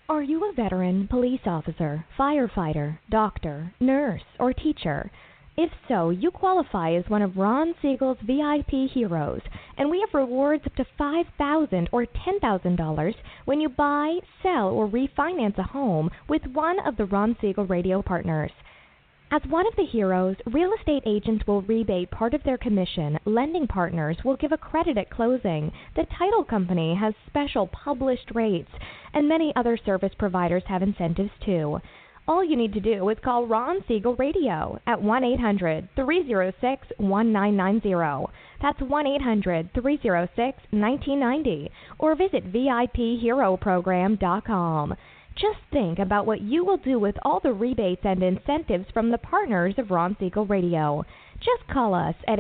Are you a veteran, police officer, firefighter, doctor, nurse, or teacher? If so, you qualify as one of Ron Siegel's VIP heroes, and we have rewards up to $5,000 or $10,000 when you buy, sell, or refinance a home with one of the Ron Siegel radio partners. As one of the heroes, real estate agents will rebate part of their commission, lending partners will give a credit at closing, the title company has special published rates, and many other service providers have incentives too. All you need to do is call Ron Siegel Radio at 1-800-306-1990. That's 1-800-306-1990. Or visit VIPHeroProgram.com. Just think about what you will do with all the rebates and incentives from the partners of Ron Siegel Radio. Just call us at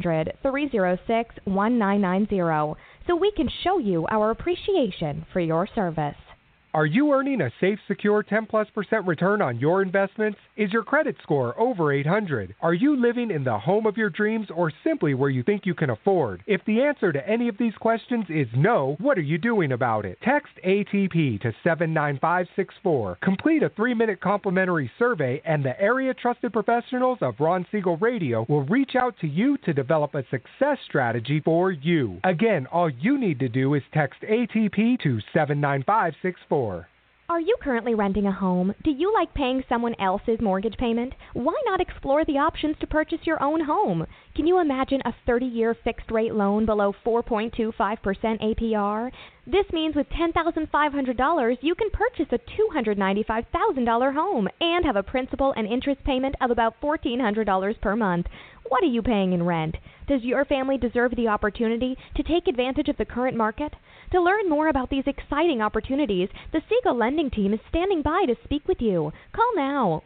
800-306-1990 so we can show you our appreciation for your service. Are you earning a safe, secure 10+% return on your investments? Is your credit score over 800? Are you living in the home of your dreams or simply where you think you can afford? If the answer to any of these questions is no, what are you doing about it? Text ATP to 79564. Complete a 3-minute complimentary survey and the area trusted professionals of Ron Siegel Radio will reach out to you to develop a success strategy for you. Again, all you need to do is text ATP to 79564. Are you currently renting a home? Do you like paying someone else's mortgage payment? Why not explore the options to purchase your own home? Can you imagine a 30-year fixed-rate loan below 4.25% APR? This means with $10,500, you can purchase a $295,000 home and have a principal and interest payment of about $1,400 per month. What are you paying in rent? Does your family deserve the opportunity to take advantage of the current market? To learn more about these exciting opportunities, the Siegel Lending Team is standing by to speak with you. Call now,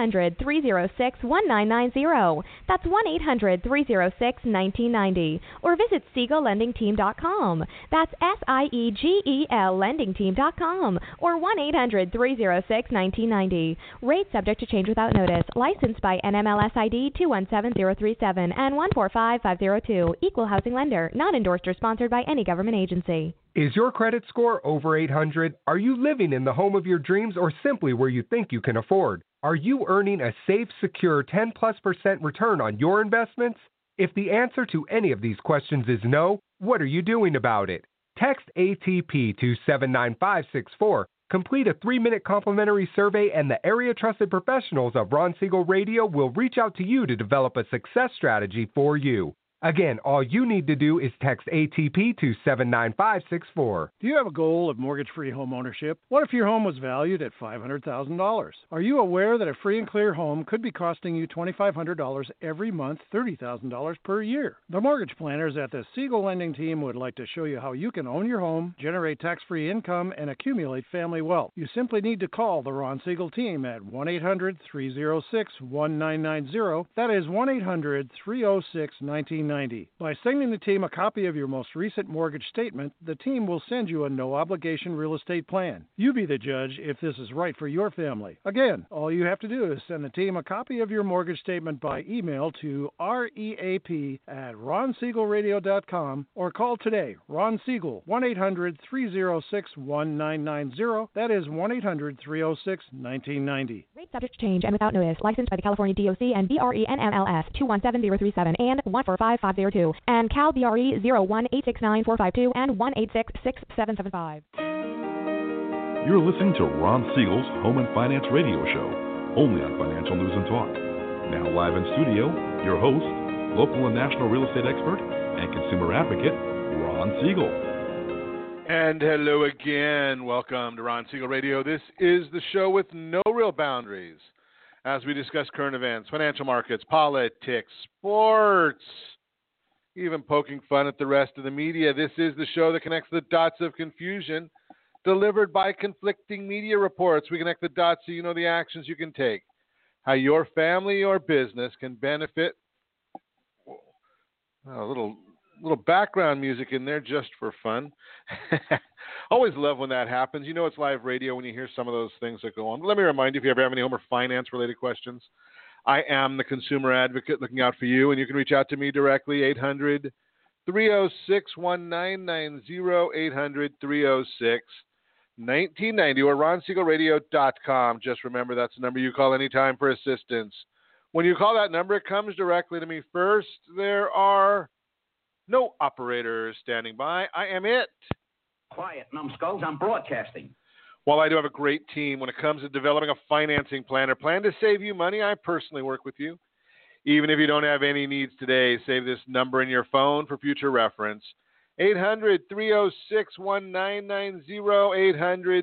1-800-306-1990. That's 1-800-306-1990. Or visit SiegelLendingTeam.com. That's SIEGEL LendingTeam.com. Or 1-800-306-1990. Rate subject to change without notice. Licensed by NMLS ID 217037 and 145502. Equal housing lender. Not endorsed or sponsored by any government agency. Is your credit score over 800? Are you living in the home of your dreams or simply where you think you can afford? Are you earning a safe, secure 10+% return on your investments? If the answer to any of these questions is no, what are you doing about it? Text ATP to 79564. Complete a 3-minute complimentary survey and the area trusted professionals of Ron Siegel Radio will reach out to you to develop a success strategy for you. Again, all you need to do is text ATP to 79564. Do you have a goal of mortgage-free home ownership? What if your home was valued at $500,000? Are you aware that a free and clear home could be costing you $2,500 every month, $30,000 per year? The mortgage planners at the Siegel Lending Team would like to show you how you can own your home, generate tax-free income, and accumulate family wealth. You simply need to call the Ron Siegel Team at 1-800-306-1990. That is 1-800-306-1990. By sending the team a copy of your most recent mortgage statement, the team will send you a no-obligation real estate plan. You be the judge if this is right for your family. Again, all you have to do is send the team a copy of your mortgage statement by email to reap@ronsiegelradio.com or call today, Ron Siegel, 1-800-306-1990. That is 1-800-306-1990. Rate subject to change and without notice. Licensed by the California DOC and BRE NMLS 217037 and 145502 and Cal BRE 01869452 and 1866775. You're listening to Ron Siegel's Home and Finance Radio Show, only on Financial News and Talk. Now live in studio, your host, local and national real estate expert and consumer advocate, Ron Siegel. And hello again. Welcome to Ron Siegel Radio. This is the show with no real boundaries as we discuss current events, financial markets, politics, sports, even poking fun at the rest of the media. This is the show that connects the dots of confusion delivered by conflicting media reports. We connect the dots so you know the actions you can take, how your family or business can benefit. A little background music in there just for fun. Always love when that happens. You know it's live radio when you hear some of those things that go on. But let me remind you, if you ever have any home or finance-related questions, I am the consumer advocate looking out for you, and you can reach out to me directly, 800-306-1990, 1990 or ronsiegelradio.com. Just remember that's the number you call anytime for assistance. When you call that number, it comes directly to me first. There are no operators standing by. I am it. Quiet, numbskulls. I'm broadcasting. While I do have a great team when it comes to developing a financing plan or plan to save you money, I personally work with you. Even if you don't have any needs today, save this number in your phone for future reference. 800-306-1990,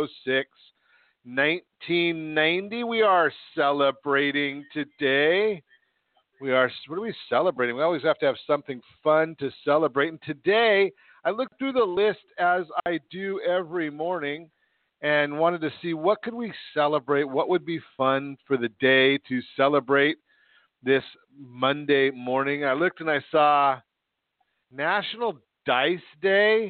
800-306-1990. We are celebrating today. What are we celebrating? We always have to have something fun to celebrate. And today, I looked through the list as I do every morning and wanted to see what could we celebrate, what would be fun for the day to celebrate this Monday morning. I looked and I saw National Dice Day.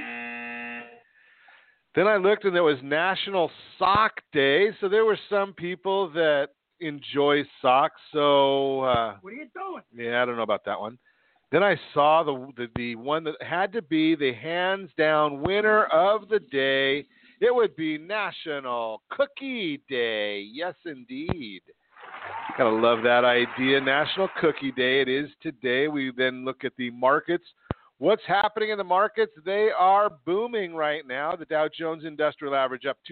Then I looked and there was National Sock Day. So there were some people that enjoy socks. So What are you doing? yeah, I don't know about that one. Then I saw the one that had to be the hands down winner of the day. It would be National Cookie Day. Yes, indeed. Gotta love that idea. National Cookie Day. It is today. We then look at the markets. What's happening in the markets? They are booming right now. The Dow Jones Industrial Average up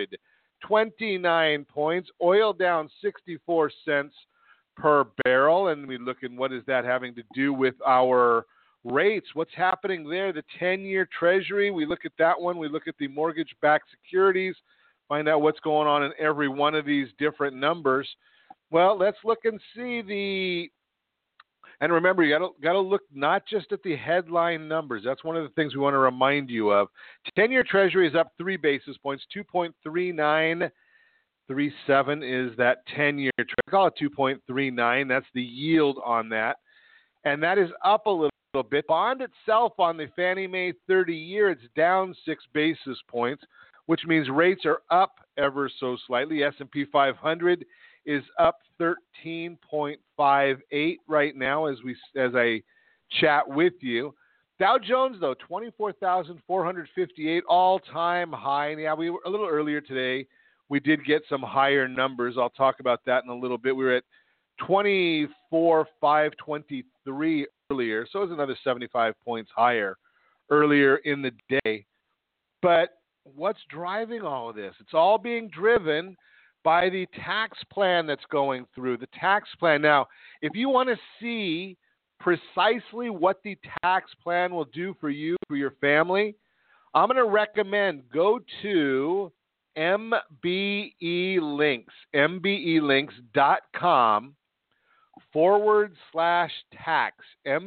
229 points. Oil down 64 cents per barrel. And we look at what is that having to do with our rates. What's happening there? The 10-year Treasury. We look at that one. We look at the mortgage-backed securities. Find out what's going on in every one of these different numbers. Well, let's look and see and remember, you got to look not just at the headline numbers. That's one of the things we want to remind you of. 10-year Treasury is up 3 basis points, 2.3937 is that 10-year Treasury. Call it 2.39. That's the yield on that, and that is up a little bit. Bond itself on the Fannie Mae 30-year, it's down 6 basis points, which means rates are up ever so slightly. S&P 500 is up 13.58 right now as I chat with you. Dow Jones, though, 24,458 all-time high. And yeah, we were a little earlier today. We did get some higher numbers. I'll talk about that in a little bit. We were at 24,523 earlier, so it was another 75 points higher earlier in the day. But what's driving all of this? It's all being driven by the tax plan that's going through. The tax plan. Now, if you want to see precisely what the tax plan will do for you, for your family, I'm going to recommend go to MBElinks, MBElinks.com/tax,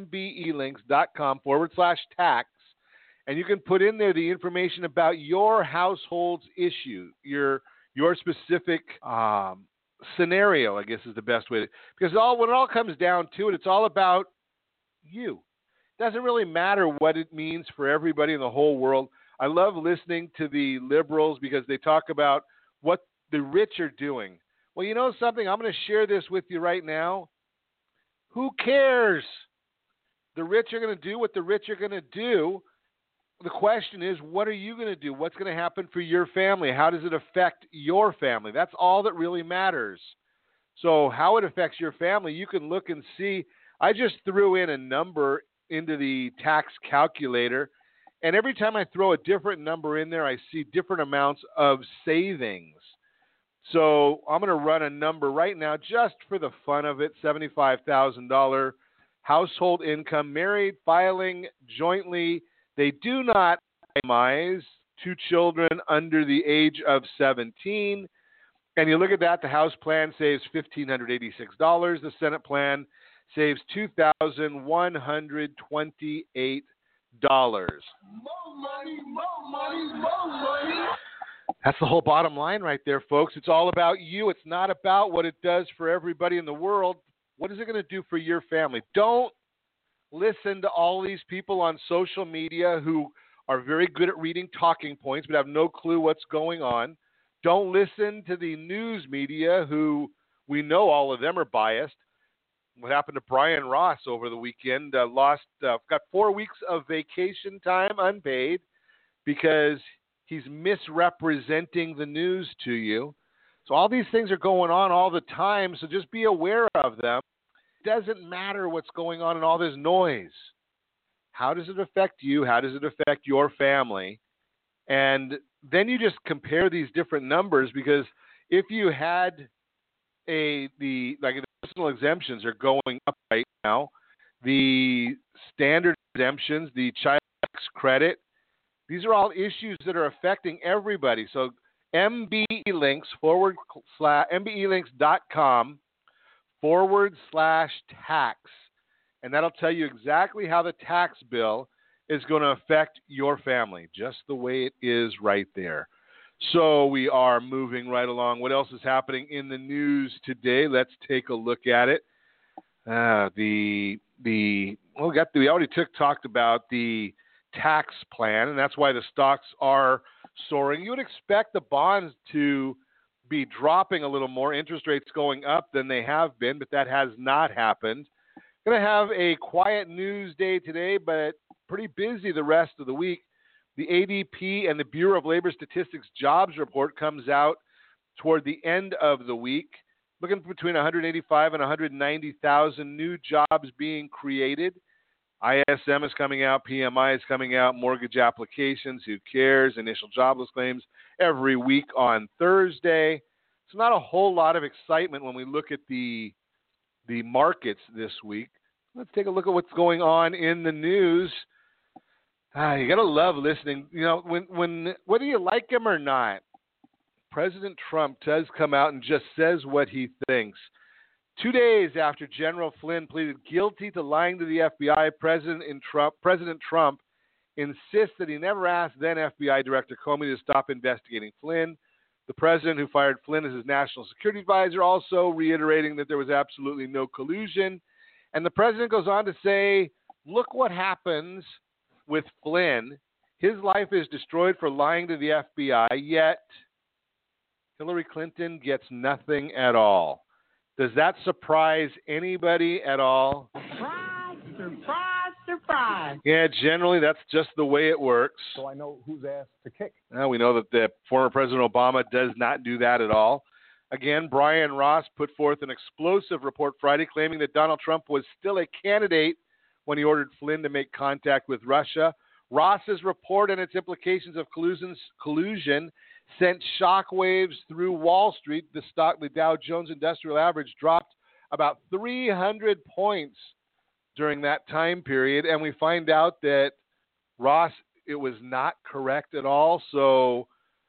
MBElinks.com/tax, and you can put in there the information about your household's issue, your specific scenario, I guess is the best way to, because when it all comes down to it, it's all about you. It doesn't really matter what it means for everybody in the whole world. I love listening to the liberals because they talk about what the rich are doing. Well, you know something? I'm going to share this with you right now. Who cares? The rich are going to do what the rich are going to do. The question is, what are you going to do? What's going to happen for your family? How does it affect your family? That's all that really matters. So how it affects your family, you can look and see. I just threw in a number into the tax calculator, and every time I throw a different number in there, I see different amounts of savings. So I'm going to run a number right now just for the fun of it, $75,000 household income, married, filing jointly. They do not itemize, 2 children under the age of 17. And you look at that, the House plan saves $1,586. The Senate plan saves $2,128. More money, more money, more money. That's the whole bottom line right there, folks. It's all about you. It's not about what it does for everybody in the world. What is it going to do for your family? Don't listen to all these people on social media who are very good at reading talking points but have no clue what's going on. Don't listen to the news media who we know all of them are biased. What happened to Brian Ross over the weekend? Got 4 weeks of vacation time unpaid because He's misrepresenting the news to you. So all these things are going on all the time, so just be aware of them. It doesn't matter what's going on in all this noise. How does it affect you? How does it affect your family? And then you just compare these different numbers, because if you had the personal exemptions are going up right now, the standard exemptions, the child tax credit, these are all issues that are affecting everybody. So MBElinks.com/tax, and that'll tell you exactly how the tax bill is going to affect your family, just the way it is right there. So we are moving right along. What else is happening in the news today? Let's take a look at it. We already talked about the tax plan, and that's why the stocks are soaring. You would expect the bonds to be dropping a little more, interest rates going up than they have been, but that has not happened. Going to have a quiet news day today, but pretty busy the rest of the week. The ADP and the Bureau of Labor Statistics jobs report comes out toward the end of the week, looking between 185 and 190,000 new jobs being created. ISM is coming out, PMI is coming out, mortgage applications, who cares, initial jobless claims every week on Thursday. So not a whole lot of excitement when we look at the markets this week. Let's take a look at what's going on in the news. You got to love listening. You know, when whether you like him or not, President Trump does come out and just says what he thinks. 2 days after General Flynn pleaded guilty to lying to the FBI, President Trump insists that he never asked then FBI Director Comey to stop investigating Flynn. The president who fired Flynn as his national security advisor, also reiterating that there was absolutely no collusion. And the president goes on to say, look what happens with Flynn. His life is destroyed for lying to the FBI, yet Hillary Clinton gets nothing at all. Does that surprise anybody at all? Surprise, surprise, surprise. Yeah, generally that's just the way it works. So I know whose ass to kick. We know that the former President Obama does not do that at all. Again, Brian Ross put forth an explosive report Friday claiming that Donald Trump was still a candidate when he ordered Flynn to make contact with Russia. Ross's report and its implications of collusion sent shockwaves through Wall Street. The Dow Jones Industrial Average dropped about 300 points during that time period, and we find out that it was not correct at all. So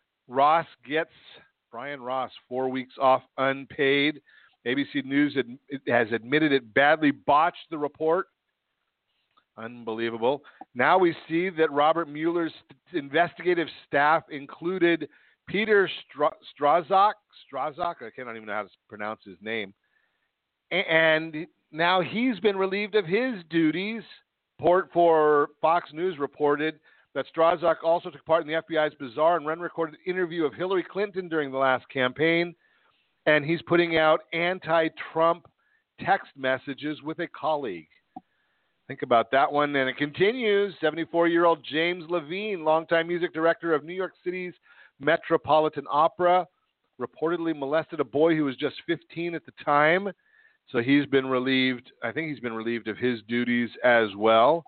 Brian Ross 4 weeks off unpaid. ABC News has admitted it badly botched the report. Unbelievable. Now we see that Robert Mueller's investigative staff included Peter Strzok. I cannot even know how to pronounce his name. And now he's been relieved of his duties. For Fox News reported that Strzok also took part in the FBI's bizarre and unrecorded interview of Hillary Clinton during the last campaign. And he's putting out anti-Trump text messages with a colleague. Think about that one. And it continues. 74-year-old James Levine, longtime music director of New York City's Metropolitan Opera, reportedly molested a boy who was just 15 at the time. So he's been relieved. I think he's been relieved of his duties as well.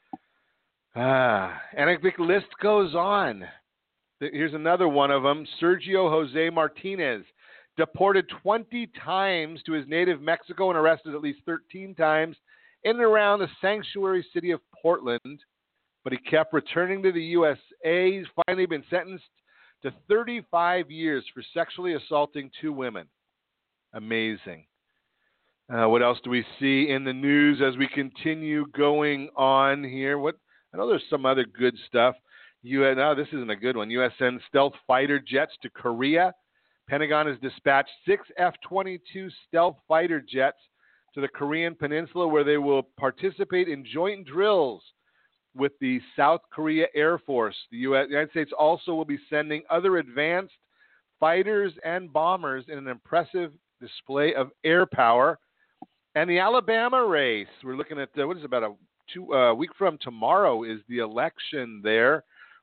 And I think the list goes on. Here's another one of them. Sergio Jose Martinez, deported 20 times to his native Mexico and arrested at least 13 times in and around the sanctuary city of Portland, but he kept returning to the USA. He's finally been sentenced to 35 years for sexually assaulting 2 women. Amazing. What else do we see in the news as we continue going on here? I know there's some other good stuff. This isn't a good one. U.S. sends stealth fighter jets to Korea. Pentagon has dispatched 6 F-22 stealth fighter jets to the Korean Peninsula, where they will participate in joint drills with the South Korea Air Force. The United States also will be sending other advanced fighters and bombers in an impressive display of air power. And the Alabama race, we're looking at, about a week from tomorrow is the election there.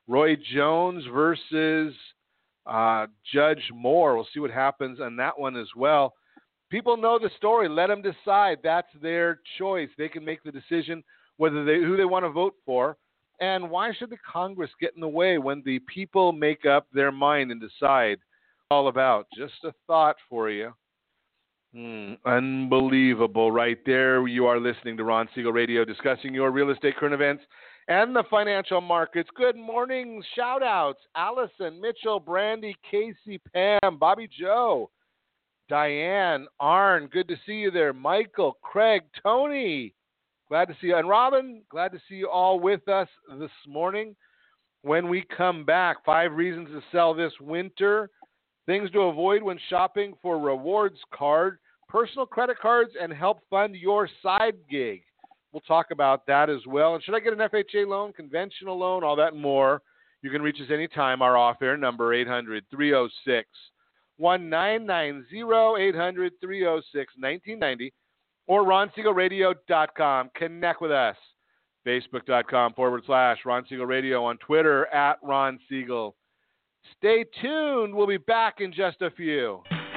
Roy Jones versus Judge Moore. We'll see what happens on that one as well. People know the story. Let them decide. That's their choice. They can make the decision who they want to vote for. And why should the Congress get in the way when the people make up their mind and decide all about? Just a thought for you. Unbelievable. Right there, you are listening to Ron Siegel Radio, discussing your real estate current events and the financial markets. Good morning. Shout-outs. Allison, Mitchell, Brandy, Casey, Pam, Bobby Joe, Diane, Arn, good to see you there. Michael, Craig, Tony, glad to see you. And Robin, glad to see you all with us this morning. When we come back, 5 reasons to sell this winter, things to avoid when shopping for rewards card, personal credit cards, and help fund your side gig. We'll talk about that as well. And should I get an FHA loan, conventional loan, all that and more? You can reach us anytime. Our off-air number, 800-306-1990, 800-306-1990, or RonSiegelRadio.com. Connect with us. Facebook.com/Ron Siegel Radio, on Twitter @Ron Siegel. Stay tuned. We'll be back in just a few.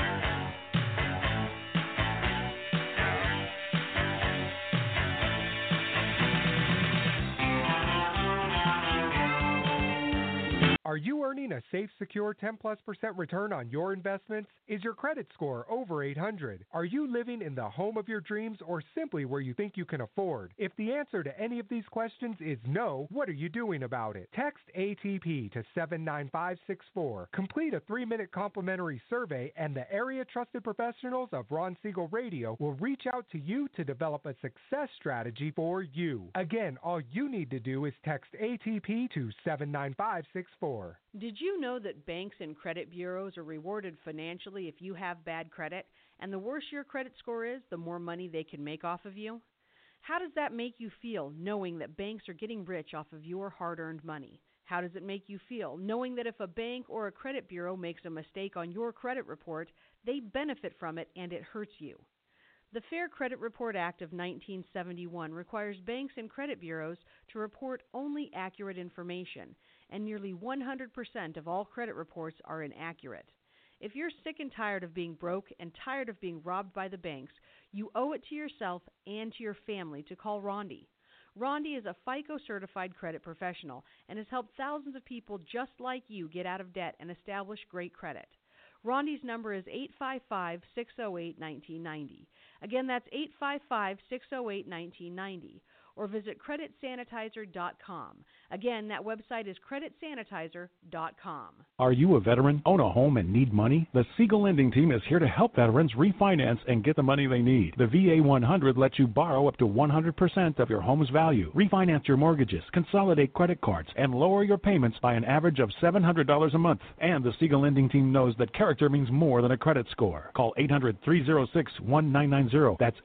Are you earning a safe, secure 10+% return on your investments? Is your credit score over 800? Are you living in the home of your dreams or simply where you think you can afford? If the answer to any of these questions is no, what are you doing about it? Text ATP to 79564. Complete a 3-minute complimentary survey and the area trusted professionals of Ron Siegel Radio will reach out to you to develop a success strategy for you. Again, all you need to do is text ATP to 79564. Did you know that banks and credit bureaus are rewarded financially if you have bad credit? And the worse your credit score is, the more money they can make off of you? How does that make you feel, knowing that banks are getting rich off of your hard-earned money? How does it make you feel, knowing that if a bank or a credit bureau makes a mistake on your credit report, they benefit from it and it hurts you? The Fair Credit Report Act of 1971 requires banks and credit bureaus to report only accurate information, and nearly 100% of all credit reports are inaccurate. If you're sick and tired of being broke and tired of being robbed by the banks, you owe it to yourself and to your family to call Rondi. Rondi is a FICO-certified credit professional and has helped thousands of people just like you get out of debt and establish great credit. Rondi's number is 855-608-1990. Again, that's 855-608-1990. Or visit creditsanitizer.com. Again, that website is creditsanitizer.com. Are you a veteran, own a home, and need money? The Siegel Lending Team is here to help veterans refinance and get the money they need. The VA 100 lets you borrow up to 100% of your home's value, refinance your mortgages, consolidate credit cards, and lower your payments by an average of $700 a month. And the Siegel Lending Team knows that character means more than a credit score. Call 800-306-1990. That's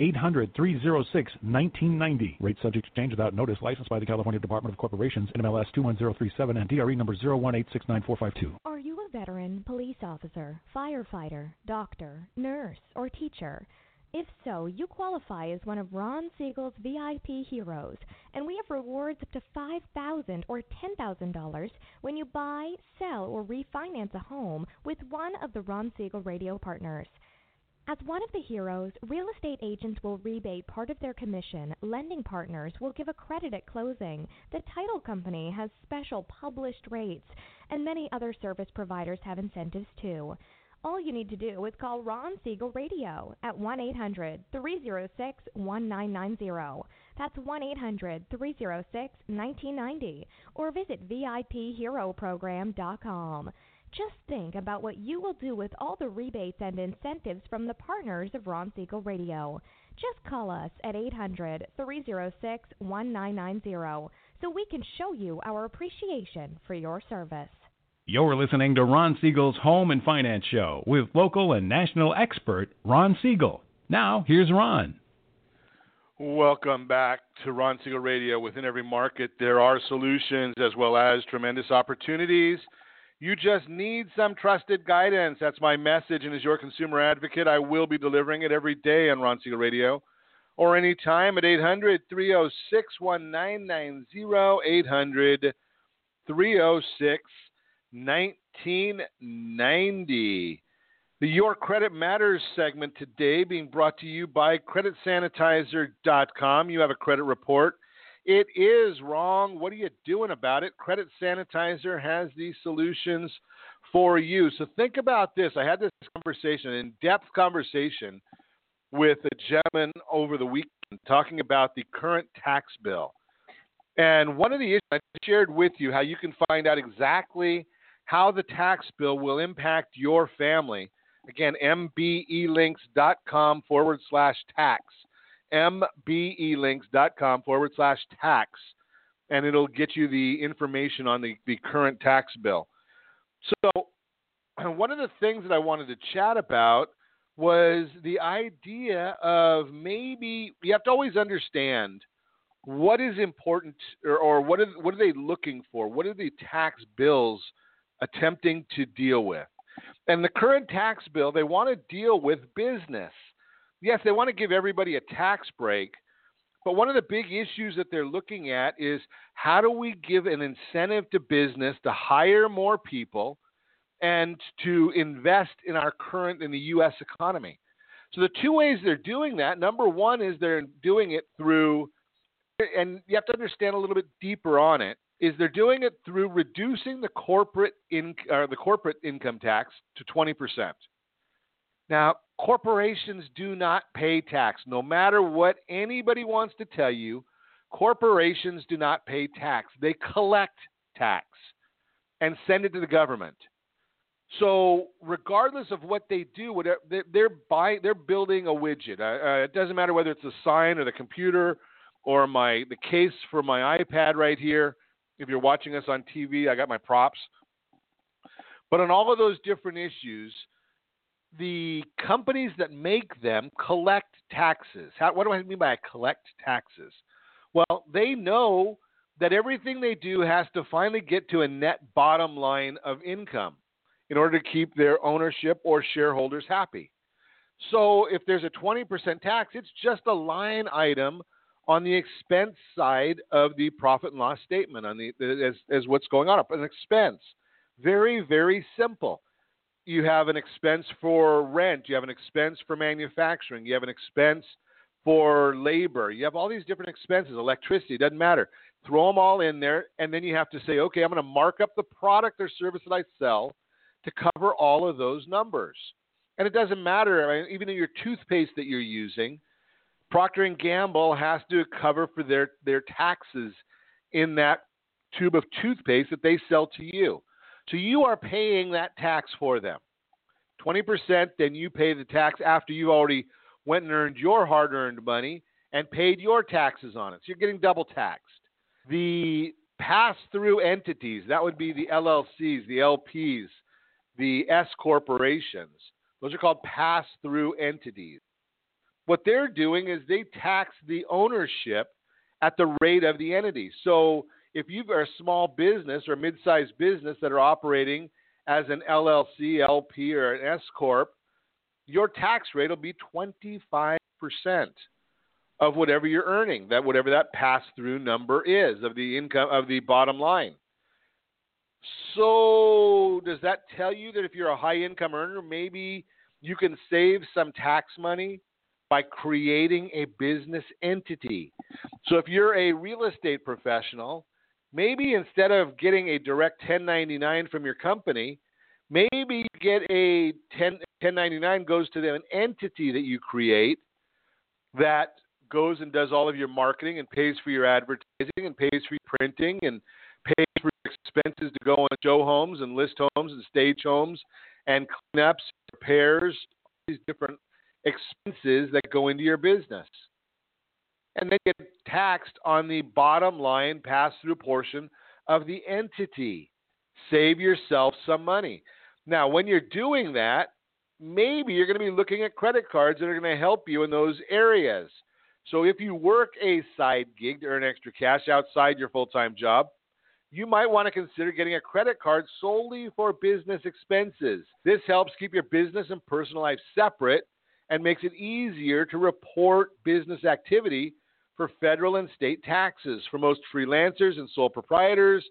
800-306-1990. Rate subject to change without notice. Licensed by the California Department of Corporations, NMLS 21037, and DRE number 018694552. Are you a veteran, police officer, firefighter, doctor, nurse, or teacher? If so, you qualify as one of Ron Siegel's VIP heroes, and we have rewards up to $5,000 or $10,000 when you buy, sell, or refinance a home with one of the Ron Siegel Radio partners. As one of the heroes, real estate agents will rebate part of their commission, lending partners will give a credit at closing, the title company has special published rates, and many other service providers have incentives too. All you need to do is call Ron Siegel Radio at 1-800-306-1990. That's 1-800-306-1990. Or visit VIPHeroProgram.com. Just think about what you will do with all the rebates and incentives from the partners of Ron Siegel Radio. Just call us at 800-306-1990 so we can show you our appreciation for your service. You're listening to Ron Siegel's Home and Finance Show with local and national expert Ron Siegel. Now, here's Ron. Welcome back to Ron Siegel Radio. Within every market, there are solutions as well as tremendous opportunities. You just need some trusted guidance. That's my message, and as your consumer advocate, I will be delivering it every day on Ron Siegel Radio or anytime at 800-306-1990, 306-1990. The Your Credit Matters segment today being brought to you by CreditSanitizer.com. You have a credit report. It is wrong. What are you doing about it? Credit Sanitizer has the solutions for you. So think about this. I had this conversation, an in-depth conversation with a gentleman over the weekend talking about the current tax bill. And one of the issues I shared with you, how you can find out exactly how the tax bill will impact your family. Again, mbelinks.com/tax. mbelinks.com/tax. And it'll get you the information on the current tax bill. So one of the things that I wanted to chat about was the idea of maybe you have to always understand what is important or what are they looking for? What are the tax bills attempting to deal with? And the current tax bill, they want to deal with business. Yes, they want to give everybody a tax break, but one of the big issues that they're looking at is how do we give an incentive to business to hire more people and to invest in the U.S. economy. So the two ways they're doing that, number one is they're doing it through, and you have to understand a little bit deeper on it, is they're doing it through reducing the corporate income tax to 20%. Now, corporations do not pay tax. No matter what anybody wants to tell you, corporations do not pay tax. They collect tax and send it to the government. So regardless of what they do, they're building a widget. It doesn't matter whether it's a sign or the computer or the case for my iPad right here. If you're watching us on TV, I got my props. But on all of those different issues, the companies that make them collect taxes. What do I mean by collect taxes? Well, they know that everything they do has to finally get to a net bottom line of income in order to keep their ownership or shareholders happy. So if there's a 20% tax, it's just a line item on the expense side of the profit and loss statement as what's going on. An expense. Very, very simple. You have an expense for rent. You have an expense for manufacturing. You have an expense for labor. You have all these different expenses, electricity, doesn't matter. Throw them all in there, and then you have to say, okay, I'm going to mark up the product or service that I sell to cover all of those numbers. And it doesn't matter. I mean, even in your toothpaste that you're using, Procter & Gamble has to cover for their taxes in that tube of toothpaste that they sell to you. So you are paying that tax for them. 20%, then you pay the tax after you've already went and earned your hard-earned money and paid your taxes on it. So you're getting double taxed. The pass-through entities, that would be the LLCs, the LPs, the S corporations. Those are called pass-through entities. What they're doing is they tax the ownership at the rate of the entity. So if you are a small business or mid-sized business that are operating as an LLC, LP, or an S corp, your tax rate will be 25% of whatever you're earning, whatever that pass-through number is of the income of the bottom line. So does that tell you that if you're a high-income earner, maybe you can save some tax money by creating a business entity? So if you're a real estate professional, maybe instead of getting a direct 1099 from your company, maybe you get a 1099 goes to an entity that you create that goes and does all of your marketing and pays for your advertising and pays for your printing and pays for expenses to go on show homes and list homes and stage homes and cleanups, repairs, these different expenses that go into your business. And then get taxed on the bottom line pass-through portion of the entity. Save yourself some money. Now, when you're doing that, maybe you're going to be looking at credit cards that are going to help you in those areas. So if you work a side gig to earn extra cash outside your full-time job, you might want to consider getting a credit card solely for business expenses. This helps keep your business and personal life separate and makes it easier to report business activity for federal and state taxes. For most freelancers and sole proprietors,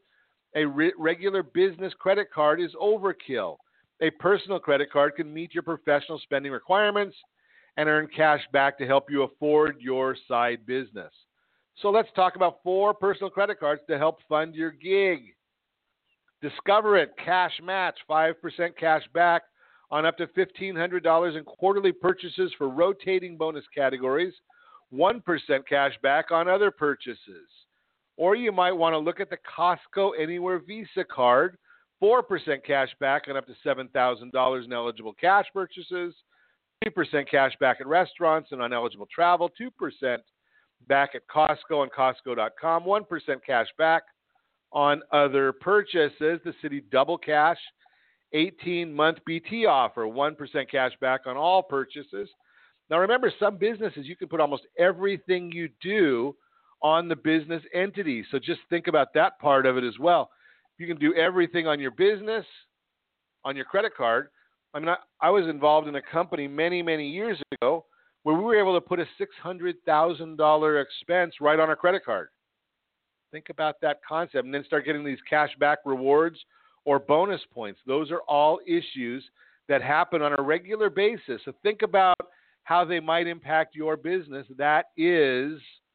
A regular business credit card is overkill. A personal credit card can meet your professional spending requirements and earn cash back to help you afford your side business. So let's talk about 4 personal credit cards to help fund your gig. Discover It Cash Match, 5% cash back on up to $1,500 in quarterly purchases for rotating bonus categories, 1% cash back on other purchases. Or you might want to look at the Costco Anywhere Visa card, 4% cash back on up to $7,000 in eligible cash purchases, 3% cash back at restaurants and on eligible travel, 2% back at Costco and Costco.com, 1% cash back on other purchases. The Citi Double Cash 18-month BT offer, 1% cash back on all purchases. Now remember, some businesses, you can put almost everything you do on the business entity. So just think about that part of it as well. You can do everything on your business, on your credit card. I mean, I was involved in a company many, many years ago where we were able to put a $600,000 expense right on our credit card. Think about that concept and then start getting these cash back rewards or bonus points. Those are all issues that happen on a regular basis. So think about how they might impact your business. That is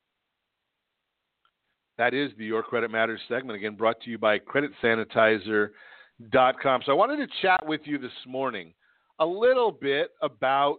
the Your Credit Matters segment, again, brought to you by CreditSanitizer.com. So I wanted to chat with you this morning a little bit about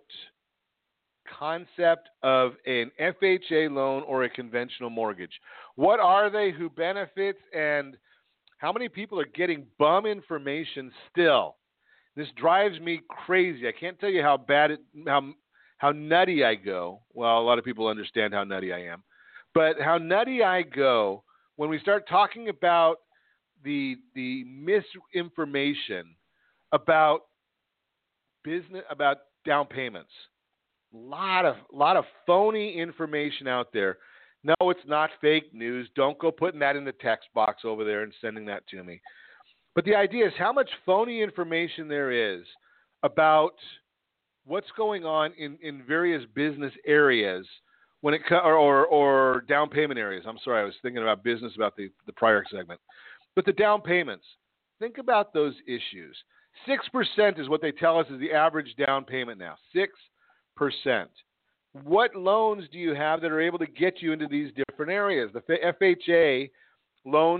concept of an FHA loan or a conventional mortgage. What are they, who benefits, and how many people are getting bum information still? This drives me crazy. I can't tell you how bad how nutty I go. Well, a lot of people understand how nutty I am. But how nutty I go when we start talking about the misinformation about business, about down payments. A lot of phony information out there. No, it's not fake news. Don't go putting that in the text box over there and sending that to me. But the idea is how much phony information there is about what's going on in various business areas when it or down payment areas. I'm sorry, I was thinking about business about the prior segment. But the down payments, think about those issues. 6% is what they tell us is the average down payment now. 6%. What loans do you have that are able to get you into these different areas? The FHA loans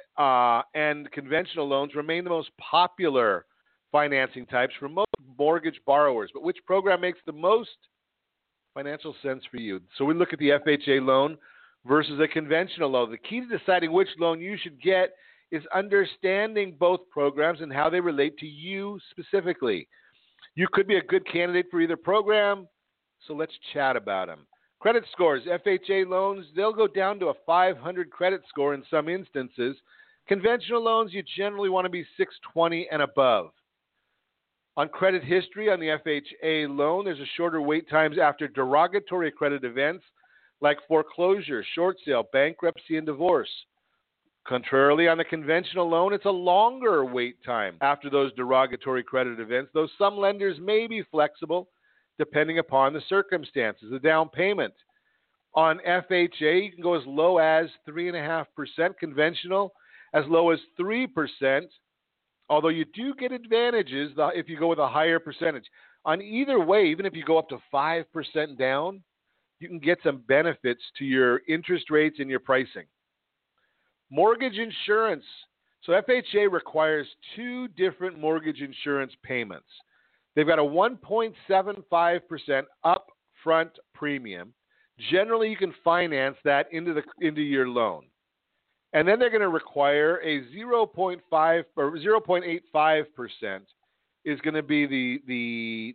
and conventional loans remain the most popular financing types for most mortgage borrowers. But which program makes the most financial sense for you? So we look at the FHA loan versus a conventional loan. The key to deciding which loan you should get is understanding both programs and how they relate to you specifically. You could be a good candidate for either program, so let's chat about them. Credit scores. FHA loans, they'll go down to a 500 credit score in some instances. Conventional loans, you generally want to be 620 and above. On credit history on the FHA loan, there's a shorter wait times after derogatory credit events like foreclosure, short sale, bankruptcy, and divorce. Contrarily, on the conventional loan, it's a longer wait time after those derogatory credit events, though some lenders may be flexible depending upon the circumstances. The down payment on FHA, you can go as low as 3.5%, conventional as low as 3%, although you do get advantages if you go with a higher percentage. On either way, even if you go up to 5% down, you can get some benefits to your interest rates and your pricing. Mortgage insurance. So FHA requires 2 different mortgage insurance payments. They've got a 1.75% upfront premium. Generally, you can finance that into your loan. And then they're going to require a 0.5 or 0.85% is going to be the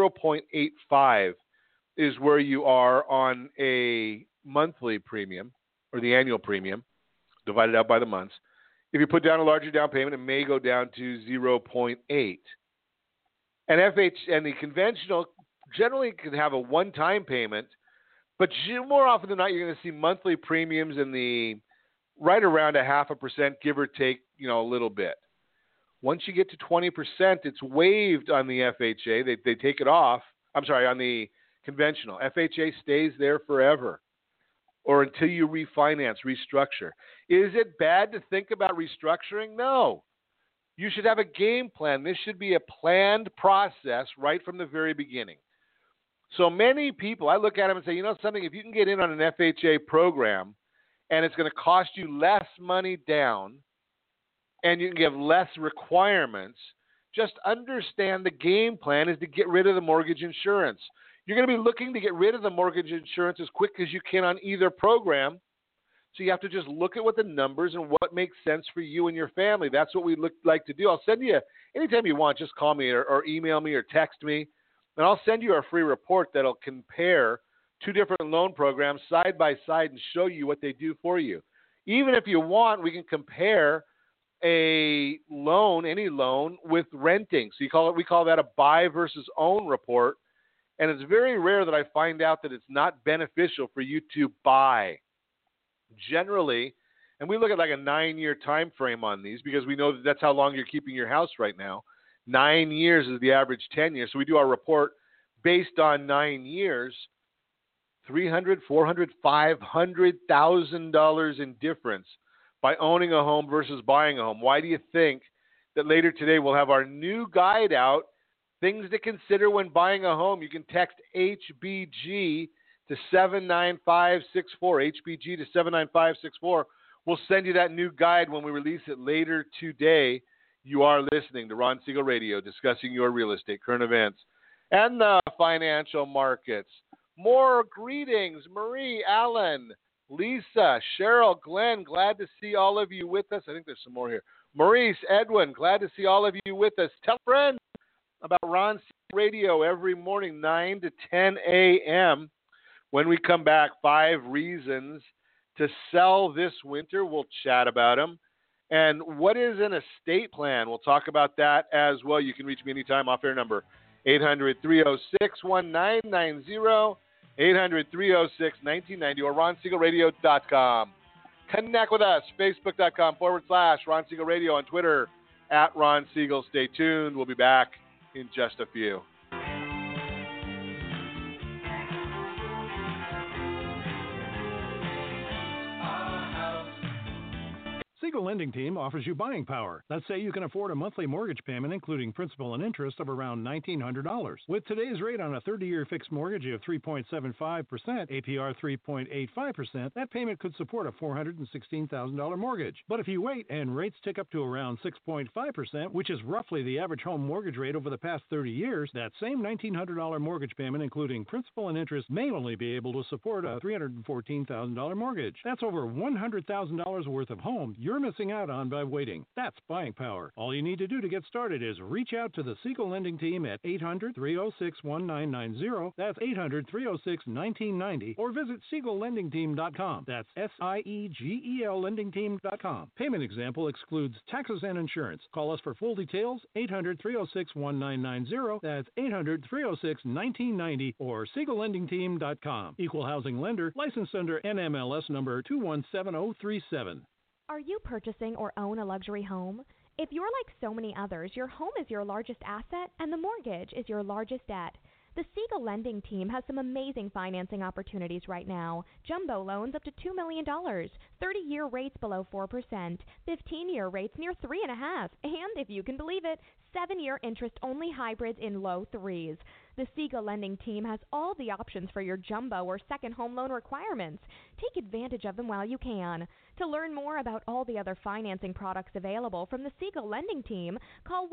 0.85 is where you are on a monthly premium or the annual premium divided out by the months. If you put down a larger down payment, it may go down to 0.8. And the conventional generally can have a one-time payment, but more often than not, you're going to see monthly premiums in the right around 0.5%, give or take, a little bit. Once you get to 20%, it's waived on the FHA. They take it off. I'm sorry, on the conventional. FHA stays there forever. or until you refinance, restructure. Is it bad to think about restructuring? No. You should have a game plan. This should be a planned process right from the very beginning. So many people, I look at them and say, you know something, if you can get in on an FHA program and it's going to cost you less money down and you can give less requirements, just understand the game plan is to get rid of the mortgage insurance. You're going to be looking to get rid of the mortgage insurance as quick as you can on either program. So you have to just look at what the numbers and what makes sense for you and your family. That's what we like to do. I'll send you, anytime you want, just call me or email me or text me. And I'll send you a free report that'll compare two different loan programs side by side and show you what they do for you. Even if you want, we can compare a loan, any loan, with renting. So we call that a buy versus own report. And it's very rare that I find out that it's not beneficial for you to buy. Generally, and we look at like a 9-year time frame on these because we know that that's how long you're keeping your house right now. 9 years is the average tenure. So we do our report based on 9 years. $300,000, $400,000, $500,000 in difference by owning a home versus buying a home. Why do you think that later today we'll have our new guide out, things to consider when buying a home? You can text HBG to 79564, HBG to 79564. We'll send you that new guide when we release it later today. You are listening to Ron Siegel Radio, discussing your real estate, current events, and the financial markets. More greetings, Marie, Alan, Lisa, Cheryl, Glenn, glad to see all of you with us. I think there's some more here. Maurice, Edwin, glad to see all of you with us. Tell friends about Ron Siegel Radio every morning, 9 to 10 a.m. When we come back, 5 reasons to sell this winter. We'll chat about them. And what is an estate plan? We'll talk about that as well. You can reach me anytime. Off-air number 800-306-1990, 800-306-1990, or RonSiegelRadio.com. Connect with us, Facebook.com/Ron Siegel Radio, on Twitter @Ron Siegel. Stay tuned. We'll be back in just a few. Siegel Lending Team offers you buying power. Let's say you can afford a monthly mortgage payment, including principal and interest, of around $1,900. With today's rate on a 30-year fixed mortgage of 3.75%, APR 3.85%, that payment could support a $416,000 mortgage. But if you wait and rates tick up to around 6.5%, which is roughly the average home mortgage rate over the past 30 years, that same $1,900 mortgage payment, including principal and interest, may only be able to support a $314,000 mortgage. That's over $100,000 worth of home you're missing out on by waiting. That's buying power. All you need to do to get started is reach out to the Siegel Lending Team at 800-306-1990. That's 800-306-1990. Or visit SiegelLendingTeam.com. That's SIEGEL LendingTeam.com. Payment example excludes taxes and insurance. Call us for full details, 800-306-1990. That's 800-306-1990 or SiegelLendingTeam.com. Equal housing lender, licensed under NMLS number 217037. Are you purchasing or own a luxury home? If you're like so many others, your home is your largest asset and the mortgage is your largest debt. The Siegel Lending Team has some amazing financing opportunities right now. Jumbo loans up to $2 million, 30-year rates below 4%, 15-year rates near 3.5%, and if you can believe it, 7-year interest-only hybrids in low 3s. The Siegel Lending Team has all the options for your jumbo or second home loan requirements. Take advantage of them while you can. To learn more about all the other financing products available from the Siegel Lending Team, call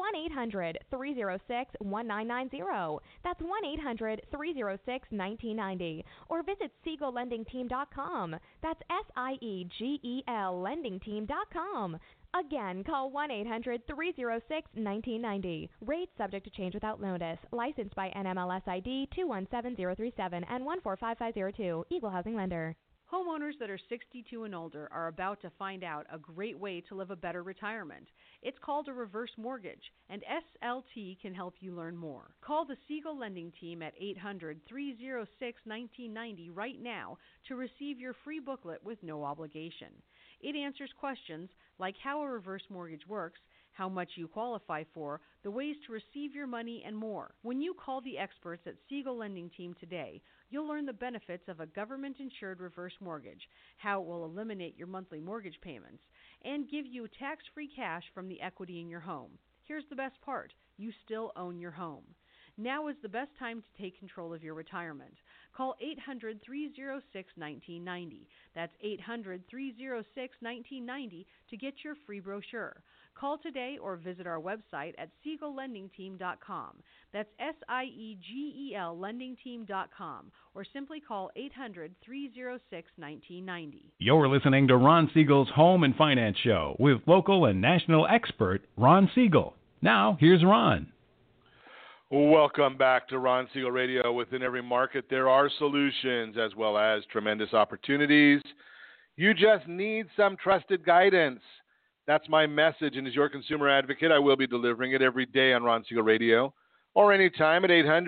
1-800-306-1990. That's 1-800-306-1990. Or visit SiegelLendingTeam.com. That's SIEGEL LendingTeam.com. Again, call 1-800-306-1990. Rates subject to change without notice. Licensed by NMLS ID 217037 and 145502. Equal housing lender. Homeowners that are 62 and older are about to find out a great way to live a better retirement. It's called a reverse mortgage, and SLT can help you learn more. Call the Siegel Lending Team at 800-306-1990 right now to receive your free booklet with no obligation. It answers questions like how a reverse mortgage works, how much you qualify for, the ways to receive your money, and more. When you call the experts at Siegel Lending Team today, you'll learn the benefits of a government-insured reverse mortgage, how it will eliminate your monthly mortgage payments, and give you tax-free cash from the equity in your home. Here's the best part. You still own your home. Now is the best time to take control of your retirement. Call 800-306-1990. That's 800-306-1990 to get your free brochure. Call today or visit our website at SiegelLendingTeam.com. That's SIEGEL LendingTeam.com, or simply call 800-306-1990. You're listening to Ron Siegel's Home and Finance Show with local and national expert Ron Siegel. Now, here's Ron. Welcome back to Ron Siegel Radio. Within every market, there are solutions as well as tremendous opportunities. You just need some trusted guidance. That's my message, and as your consumer advocate, I will be delivering it every day on Ron Siegel Radio or anytime at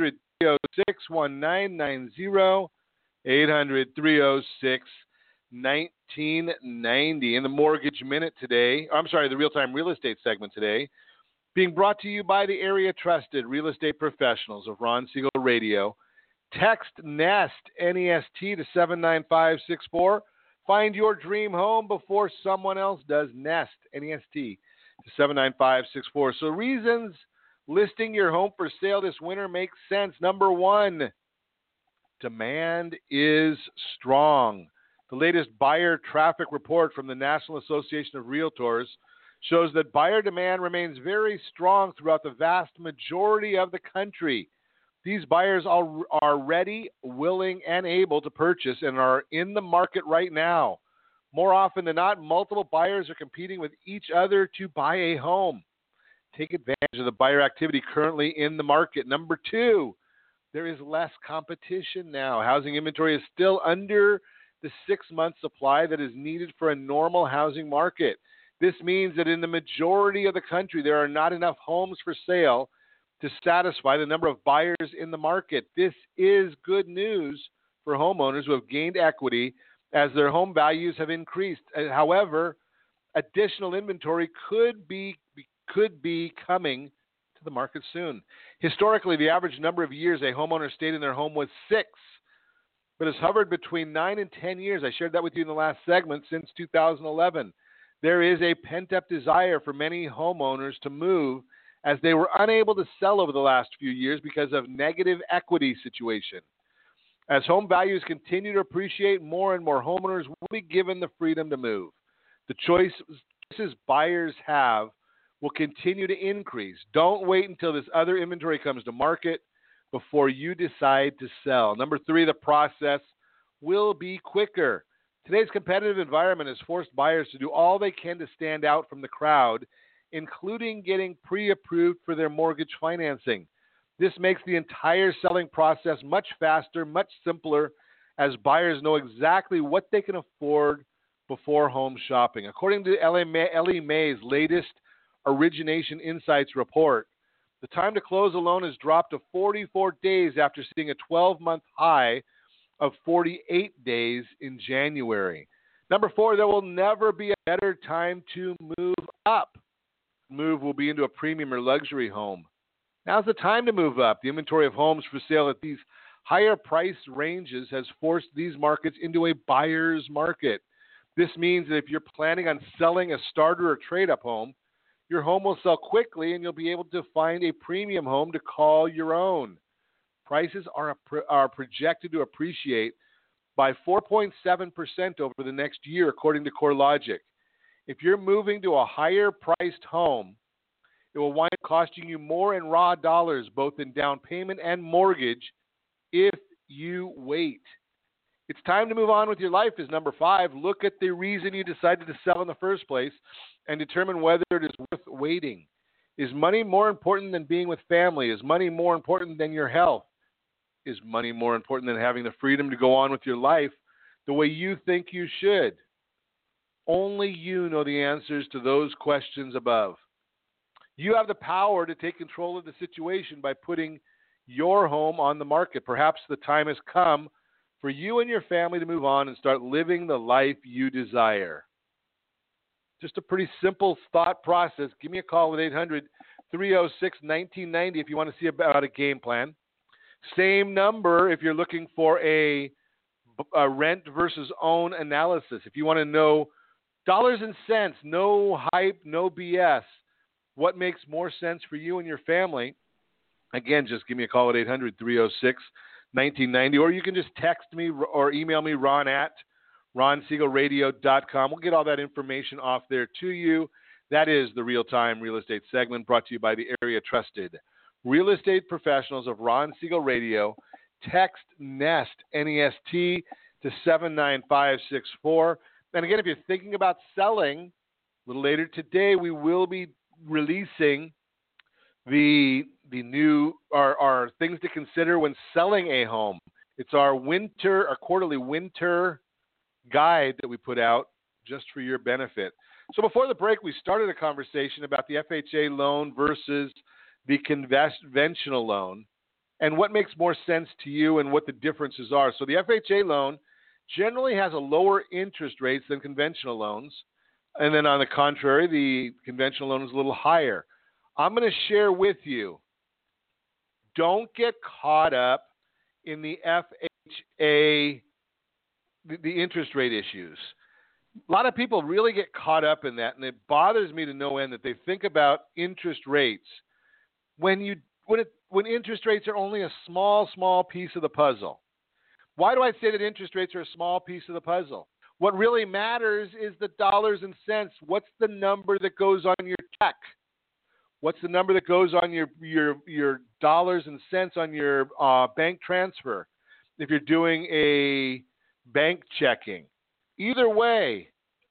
800-306-1990, 800-306-1990. In the Mortgage Minute today, the Real-Time Real Estate segment today, being brought to you by the area trusted real estate professionals of Ron Siegel Radio. Text NEST, N-E-S-T, to 79564. Find your dream home before someone else does. NEST, N-E-S-T, to 79564. So reasons listing your home for sale this winter makes sense. Number one, demand is strong. The latest buyer traffic report from the National Association of Realtors shows that buyer demand remains very strong throughout the vast majority of the country. These buyers are ready, willing, and able to purchase and are in the market right now. More often than not, multiple buyers are competing with each other to buy a home. Take advantage of the buyer activity currently in the market. Number two, there is less competition now. Housing inventory is still under the 6-month supply that is needed for a normal housing market. This means that in the majority of the country, there are not enough homes for sale to satisfy the number of buyers in the market. This is good news for homeowners who have gained equity as their home values have increased. However, additional inventory could be coming to the market soon. Historically, the average number of years a homeowner stayed in their home was 6, but has hovered between 9 and 10 years. I shared that with you in the last segment since 2011. There is a pent-up desire for many homeowners to move as they were unable to sell over the last few years because of negative equity situation. As home values continue to appreciate, more and more homeowners will be given the freedom to move. The choices buyers have will continue to increase. Don't wait until this other inventory comes to market before you decide to sell. Number three, the process will be quicker. Today's competitive environment has forced buyers to do all they can to stand out from the crowd, including getting pre-approved for their mortgage financing. This makes the entire selling process much faster, much simpler, as buyers know exactly what they can afford before home shopping. According to Ellie Mae's latest Origination Insights report, the time to close a loan has dropped to 44 days after seeing a 12-month high of 48 days in January. Number four, there will never be a better time to move up. Move will be into a premium or luxury home. Now's the time to move up. The inventory of homes for sale at these higher price ranges has forced these markets into a buyer's market. This means that if you're planning on selling a starter or trade-up home, your home will sell quickly and you'll be able to find a premium home to call your own. Prices are projected to appreciate by 4.7% over the next year, according to CoreLogic. If you're moving to a higher-priced home, it will wind up costing you more in raw dollars, both in down payment and mortgage, if you wait. It's time to move on with your life is number five. Look at the reason you decided to sell in the first place and determine whether it is worth waiting. Is money more important than being with family? Is money more important than your health? Is money more important than having the freedom to go on with your life the way you think you should? Only you know the answers to those questions above. You have the power to take control of the situation by putting your home on the market. Perhaps the time has come for you and your family to move on and start living the life you desire. Just a pretty simple thought process. Give me a call at 800-306-1990 if you want to see about a game plan. Same number if you're looking for a rent versus own analysis. If you want to know dollars and cents, no hype, no BS, what makes more sense for you and your family, again, just give me a call at 800-306-1990, or you can just text me or email me, ron@ronsiegelradio.com. We'll get all that information off there to you. That is the Real-Time Real Estate segment brought to you by the area trusted real estate professionals of Ron Siegel Radio. Text NEST, N-E-S-T, to 79564. And again, if you're thinking about selling, a little later today, we will be releasing the new our things to consider when selling a home. It's our quarterly winter guide that we put out just for your benefit. So before the break, we started a conversation about the FHA loan versus the conventional loan and what makes more sense to you and what the differences are. So the FHA loan generally has a lower interest rates than conventional loans. And then on the contrary, the conventional loan is a little higher. I'm going to share with you, don't get caught up in the FHA, the interest rate issues. A lot of people really get caught up in that, and it bothers me to no end that they think about interest rates when interest rates are only a small piece of the puzzle. Why do I say that interest rates are a small piece of the puzzle? What really matters is the dollars and cents. What's the number that goes on your check? What's the number that goes on your dollars and cents on your bank transfer if you're doing a bank checking? Either way,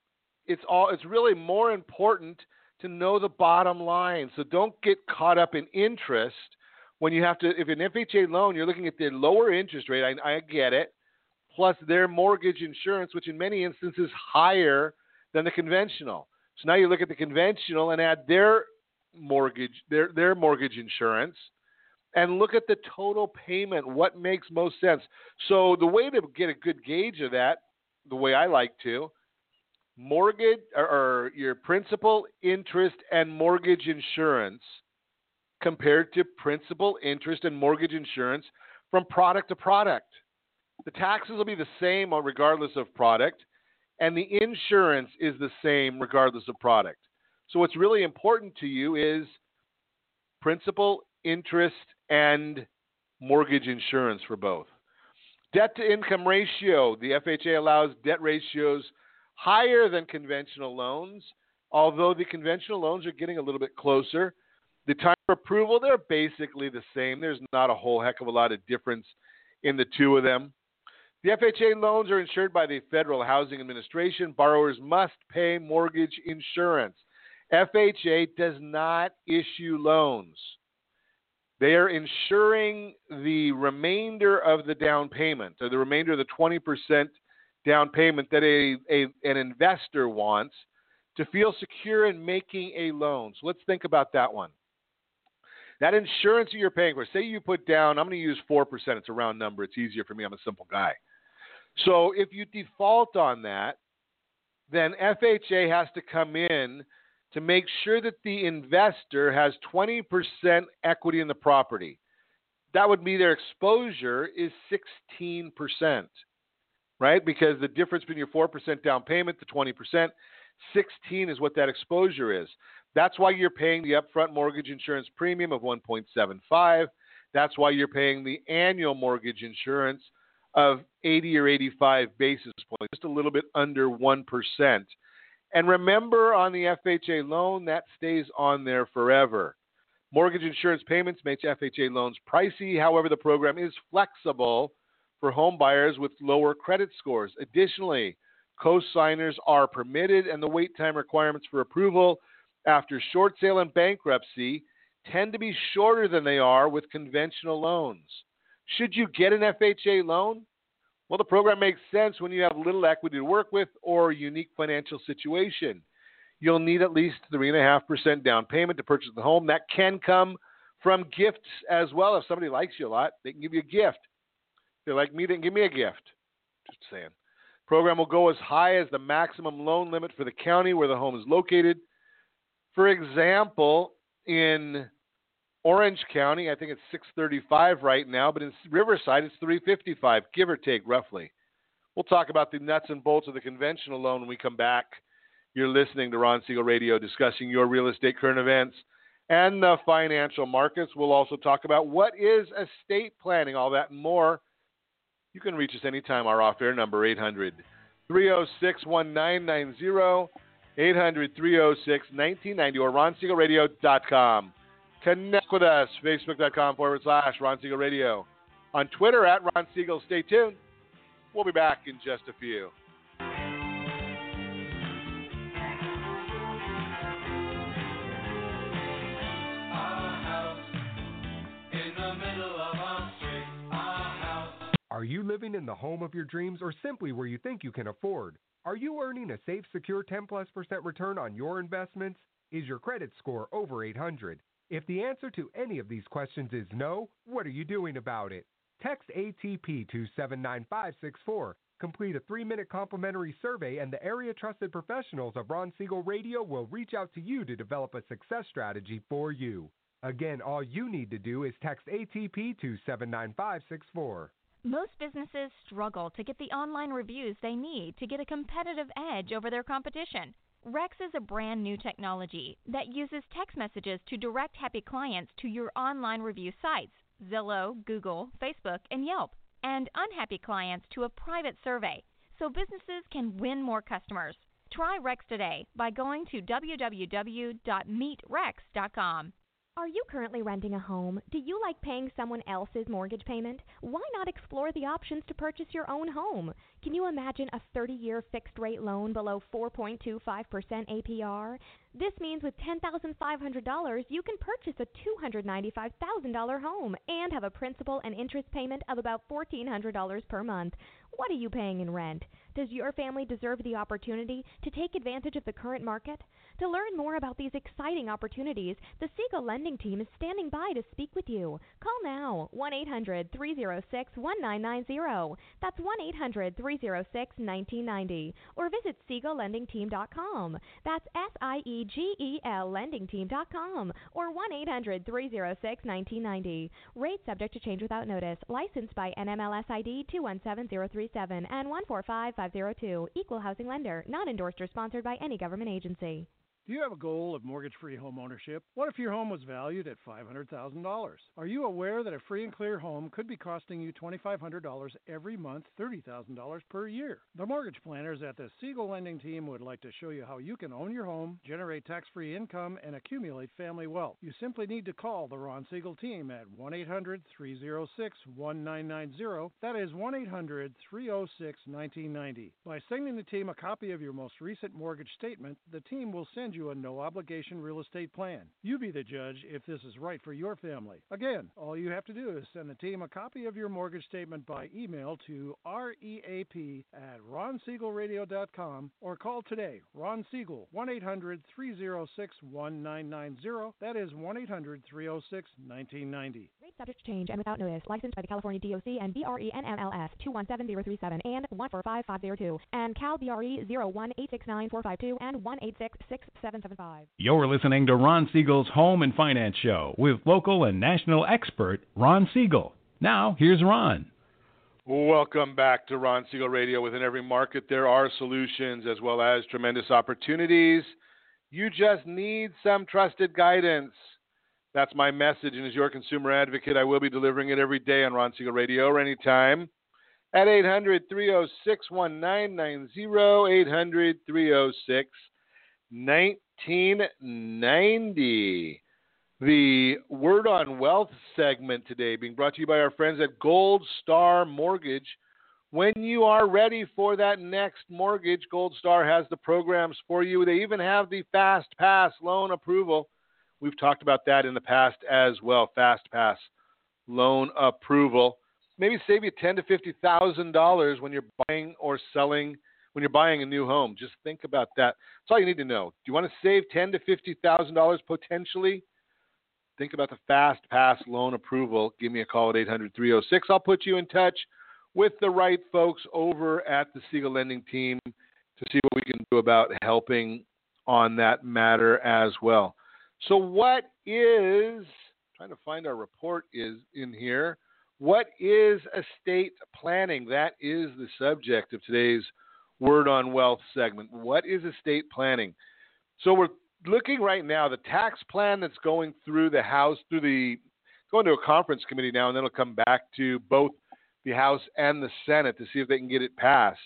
it's really more important to know the bottom line. So don't get caught up in interest when you have to. If an FHA loan, you're looking at the lower interest rate. I get it. Plus their mortgage insurance, which in many instances is higher than the conventional. So now you look at the conventional and add their mortgage insurance, and look at the total payment. What makes most sense? So the way to get a good gauge of that, the way I like to, mortgage or your principal, interest, and mortgage insurance compared to principal, interest, and mortgage insurance from product to product. The taxes will be the same regardless of product, and the insurance is the same regardless of product. So what's really important to you is principal, interest, and mortgage insurance for both. Debt-to-income ratio. The FHA allows debt ratios higher than conventional loans, although the conventional loans are getting a little bit closer. The time for approval, they're basically the same. There's not a whole heck of a lot of difference in the two of them. The FHA loans are insured by the Federal Housing Administration. Borrowers must pay mortgage insurance. FHA does not issue loans. They are insuring the remainder of the down payment, or the remainder of the 20% down payment that an investor wants to feel secure in making a loan. So let's think about that one. That insurance that you're paying for, say you put down, I'm going to use 4%. It's a round number. It's easier for me. I'm a simple guy. So if you default on that, then FHA has to come in to make sure that the investor has 20% equity in the property. That would be their exposure is 16%, right? Because the difference between your 4% down payment to 20%, 16 is what that exposure is. That's why you're paying the upfront mortgage insurance premium of 1.75. That's why you're paying the annual mortgage insurance of 80 or 85 basis points, just a little bit under 1%. And remember, on the FHA loan, that stays on there forever. Mortgage insurance payments make FHA loans pricey. However, the program is flexible for home buyers with lower credit scores. Additionally, co-signers are permitted, and the wait time requirements for approval after short sale and bankruptcy tend to be shorter than they are with conventional loans. Should you get an FHA loan? Well, the program makes sense when you have little equity to work with or a unique financial situation. You'll need at least 3.5% down payment to purchase the home. That can come from gifts as well. If somebody likes you a lot, they can give you a gift. If they like me, they can give me a gift. Just saying. Program will go as high as the maximum loan limit for the county where the home is located. For example, in Orange County, I think it's $635 right now, but in Riverside, it's $355, give or take, roughly. We'll talk about the nuts and bolts of the conventional loan when we come back. You're listening to Ron Siegel Radio, discussing your real estate current events and the financial markets. We'll also talk about what is estate planning, all that and more. You can reach us anytime. Our off-air number, 800-306-1990, 800-306-1990, or RonSiegelRadio.com. Connect with us, Facebook.com/Ron Siegel Radio. On Twitter, @Ron Siegel. Stay tuned. We'll be back in just a few. Are you living in the home of your dreams or simply where you think you can afford? Are you earning a safe, secure 10+% return on your investments? Is your credit score over 800? If the answer to any of these questions is no, what are you doing about it? Text ATP to 79564. Complete a 3-minute complimentary survey and the area trusted professionals of Ron Siegel Radio will reach out to you to develop a success strategy for you. Again, all you need to do is text ATP to 79564. Most businesses struggle to get the online reviews they need to get a competitive edge over their competition. Rex is a brand new technology that uses text messages to direct happy clients to your online review sites, Zillow, Google, Facebook, and Yelp, and unhappy clients to a private survey, so businesses can win more customers. Try Rex today by going to www.meetrex.com. Are you currently renting a home? Do you like paying someone else's mortgage payment? Why not explore the options to purchase your own home? Can you imagine a 30-year fixed-rate loan below 4.25% APR? This means with $10,500, you can purchase a $295,000 home and have a principal and interest payment of about $1,400 per month. What are you paying in rent? Does your family deserve the opportunity to take advantage of the current market? To learn more about these exciting opportunities, the Siegel Lending Team is standing by to speak with you. Call now, 1-800-306-1990. That's 1-800-306-1990. Or visit SiegelLendingTeam.com. That's SIEGEL LendingTeam.com. Or 1-800-306-1990. Rate subject to change without notice. Licensed by NMLS ID 217037 and 145502. Equal housing lender. Not endorsed or sponsored by any government agency. Do you have a goal of mortgage-free home ownership? What if your home was valued at $500,000? Are you aware that a free and clear home could be costing you $2,500 every month, $30,000 per year? The mortgage planners at the Siegel Lending Team would like to show you how you can own your home, generate tax-free income, and accumulate family wealth. You simply need to call the Ron Siegel Team at 1-800-306-1990. That is 1-800-306-1990. By sending the team a copy of your most recent mortgage statement, the team will send you a no-obligation real estate plan. You be the judge if this is right for your family. Again, all you have to do is send the team a copy of your mortgage statement by email to reap@ronsiegelradio.com or call today. Ron Siegel, 1-800-306-1990. That is 1-800-306-1990. Rate subject to change and without notice. Licensed by the California DOC and BRE NMLS 217037 and 145502 and Cal BRE 0186945 and 1866775. You're listening to Ron Siegel's Home and Finance Show with local and national expert Ron Siegel. Now, here's Ron. Welcome back to Ron Siegel Radio. Within every market, there are solutions as well as tremendous opportunities. You just need some trusted guidance. That's my message, and as your consumer advocate, I will be delivering it every day on Ron Siegel Radio or anytime at 800-306-1990, 800-306-1990. The Word on Wealth segment today being brought to you by our friends at Gold Star Mortgage. When you are ready for that next mortgage, Gold Star has the programs for you. They even have the Fast Pass loan approval. We've talked about that in the past as well, Fast Pass loan approval. Maybe save you $10,000 to $50,000 when you're buying or selling. When you're buying a new home, just think about that. That's all you need to know. Do you want to save $10,000 to $50,000 potentially? Think about the Fast Pass loan approval. Give me a call at 800-306. I'll put you in touch with the right folks over at the Siegel Lending team to see what we can do about helping on that matter as well. So what is, trying to find our report is in here, what is estate planning? That is the subject of today's Word on Wealth segment. What is estate planning? So we're looking right now, the tax plan that's going through the House, going to a conference committee now, and then it'll come back to both the House and the Senate to see if they can get it passed.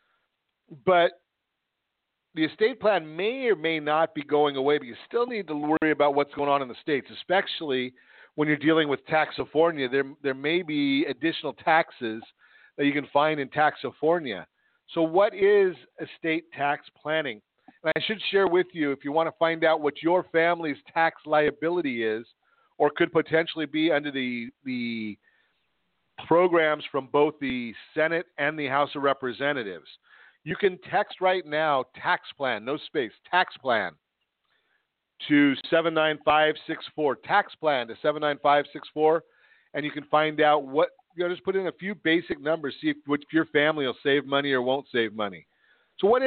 But the estate plan may or may not be going away, but you still need to worry about what's going on in the states, especially when you're dealing with Taxifornia. There may be additional taxes that you can find in Taxifornia. So what is estate tax planning? And I should share with you, if you want to find out what your family's tax liability is or could potentially be under the programs from both the Senate and the House of Representatives, you can text right now, tax plan, no space, tax plan, to 79564, tax plan to 79564, and you can find out what, just put in a few basic numbers, see if your family will save money or won't save money. So what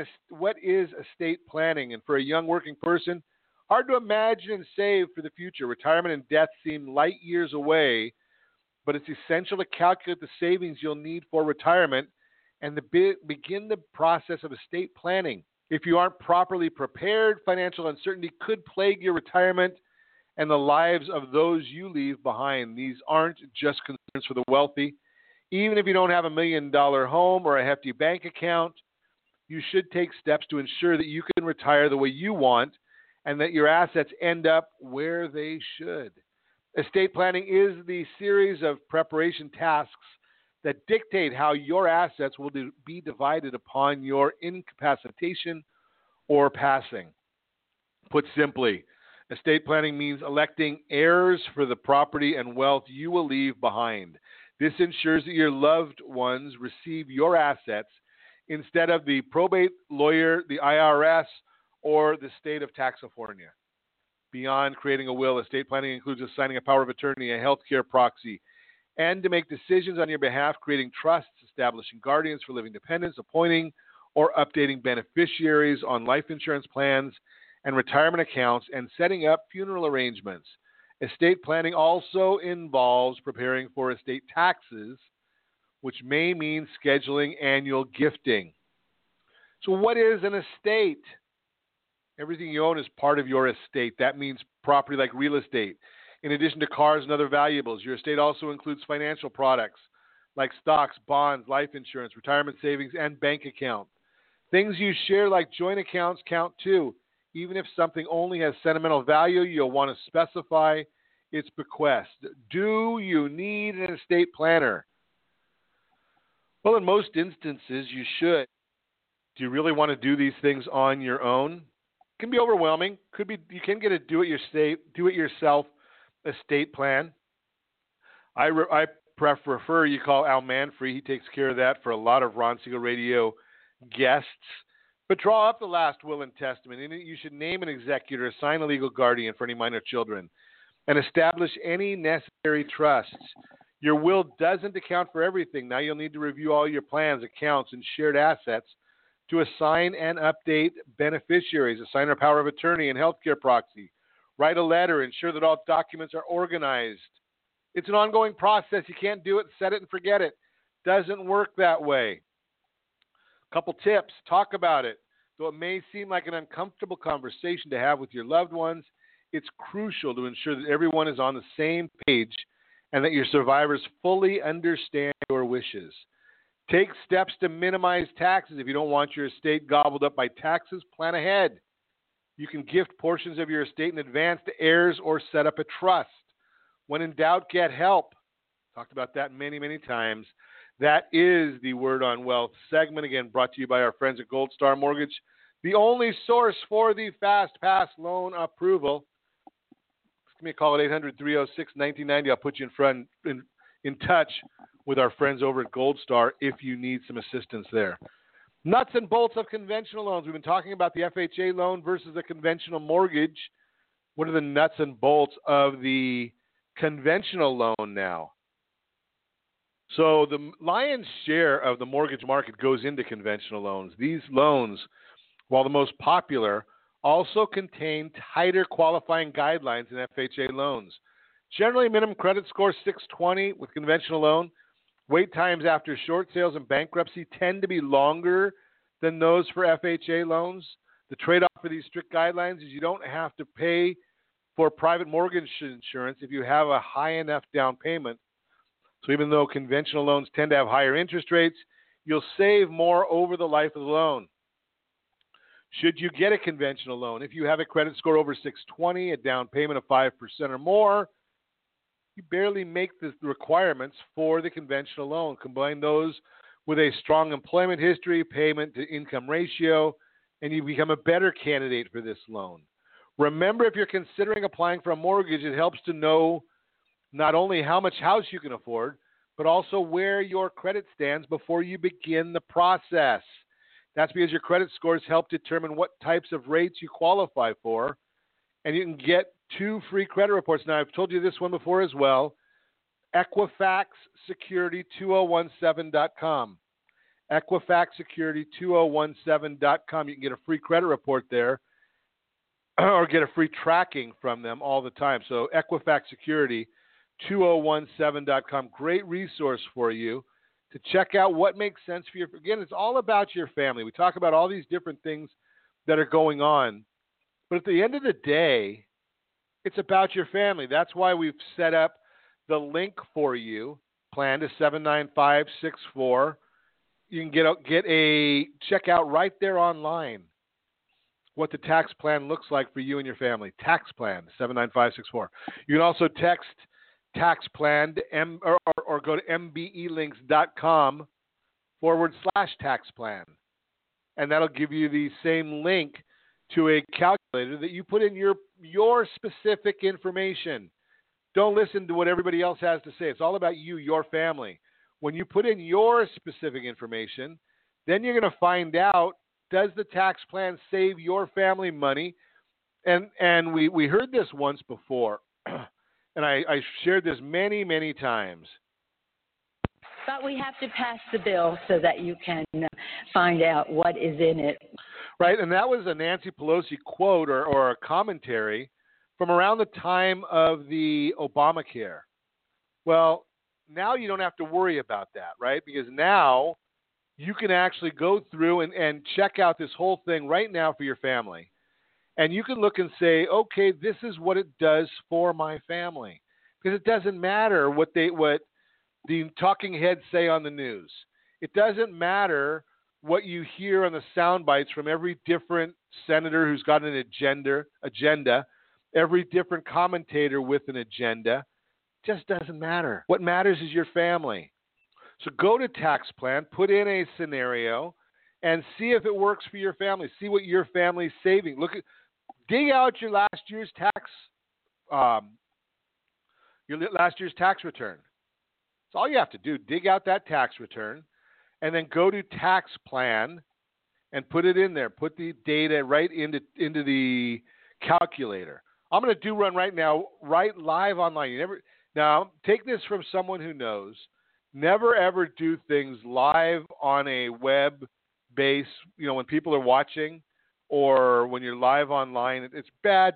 is estate planning? And for a young working person, hard to imagine and save for the future. Retirement and death seem light years away, but it's essential to calculate the savings you'll need for retirement and to begin the process of estate planning. If you aren't properly prepared, financial uncertainty could plague your retirement and the lives of those you leave behind. These aren't just concerns for the wealthy. Even if you don't have $1 million home or a hefty bank account, you should take steps to ensure that you can retire the way you want and that your assets end up where they should. Estate planning is the series of preparation tasks that dictate how your assets will be divided upon your incapacitation or passing. Put simply, estate planning means electing heirs for the property and wealth you will leave behind. This ensures that your loved ones receive your assets instead of the probate lawyer, the IRS, or the state of Taxifornia. Beyond creating a will, estate planning includes assigning a power of attorney, a healthcare proxy, and to make decisions on your behalf, creating trusts, establishing guardians for living dependents, appointing or updating beneficiaries on life insurance plans and retirement accounts, and setting up funeral arrangements. Estate planning also involves preparing for estate taxes, which may mean scheduling annual gifting. So what is an estate? Everything you own is part of your estate. That means property like real estate. In addition to cars and other valuables, your estate also includes financial products like stocks, bonds, life insurance, retirement savings, and bank accounts. Things you share like joint accounts count too. Even if something only has sentimental value, you'll want to specify its bequest. Do you need an estate planner? Well, in most instances, you should. Do you really want to do these things on your own? It can be overwhelming. You can get a do-it-yourself estate plan. I prefer you call Al Manfrey. He takes care of that for a lot of Ron Siegel Radio guests. But draw up the last will and testament. In it, you should name an executor, assign a legal guardian for any minor children, and establish any necessary trusts. Your will doesn't account for everything. Now you'll need to review all your plans, accounts, and shared assets to assign and update beneficiaries, assign a power of attorney and healthcare proxy, write a letter, ensure that all documents are organized. It's an ongoing process. You can't do it, set it, and forget it. Doesn't work that way. Couple tips. Talk about it. Though it may seem like an uncomfortable conversation to have with your loved ones, it's crucial to ensure that everyone is on the same page and that your survivors fully understand your wishes. Take steps to minimize taxes. If you don't want your estate gobbled up by taxes, plan ahead. You can gift portions of your estate in advance to heirs or set up a trust. When in doubt, get help. Talked about that many, many times. That is the Word on Wealth segment, again, brought to you by our friends at Gold Star Mortgage, the only source for the Fast Pass loan approval. Give me a call at 800-306-1990. I'll put you in touch with our friends over at Gold Star if you need some assistance there. Nuts and bolts of conventional loans. We've been talking about the FHA loan versus a conventional mortgage. What are the nuts and bolts of the conventional loan now? So the lion's share of the mortgage market goes into conventional loans. These loans, while the most popular, also contain tighter qualifying guidelines than FHA loans. Generally, minimum credit score 620 with conventional loan. Wait times after short sales and bankruptcy tend to be longer than those for FHA loans. The trade-off for these strict guidelines is you don't have to pay for private mortgage insurance if you have a high enough down payment. So even though conventional loans tend to have higher interest rates, you'll save more over the life of the loan. Should you get a conventional loan, if you have a credit score over 620, a down payment of 5% or more, you barely make the requirements for the conventional loan. Combine those with a strong employment history, payment to income ratio, and you become a better candidate for this loan. Remember, if you're considering applying for a mortgage, it helps to know not only how much house you can afford, but also where your credit stands before you begin the process. That's because your credit scores help determine what types of rates you qualify for, and you can get 2 free credit reports. Now, I've told you this one before as well. EquifaxSecurity2017.com. EquifaxSecurity2017.com. You can get a free credit report there or get a free tracking from them all the time. So EquifaxSecurity2017.com. Great resource for you to check out what makes sense for you. Again, it's all about your family. We talk about all these different things that are going on. But at the end of the day, it's about your family. That's why we've set up the link for you, plan to 79564. You can get a check out right there online what the tax plan looks like for you and your family. Tax plan, 79564. You can also text tax plan to or go to mbelinks.com/tax plan. And that'll give you the same link to a calculator that you put in your specific information. Don't listen to what everybody else has to say. It's all about you, your family. When you put in your specific information, then you're going to find out, does the tax plan save your family money? And we heard this once before, and I shared this many, many times. But we have to pass the bill so that you can find out what is in it. Right, and that was a Nancy Pelosi quote or a commentary from around the time of the Obamacare. Well, now you don't have to worry about that, right? Because now you can actually go through and check out this whole thing right now for your family. And you can look and say, okay, this is what it does for my family. Because it doesn't matter what the talking heads say on the news. It doesn't matter what you hear on the sound bites from every different senator who's got an agenda, every different commentator with an agenda. It just doesn't matter. What matters is your family. So go to tax plan, put in a scenario, and see if it works for your family. See what your family's saving. Dig out your last year's tax return. That's all you have to do. Dig out that tax return, and then go to tax plan and put it in there. Put the data right into the calculator. I'm going to do one right now, right live online. Now, take this from someone who knows. Never, ever do things live on a web base, when people are watching or when you're live online. It's bad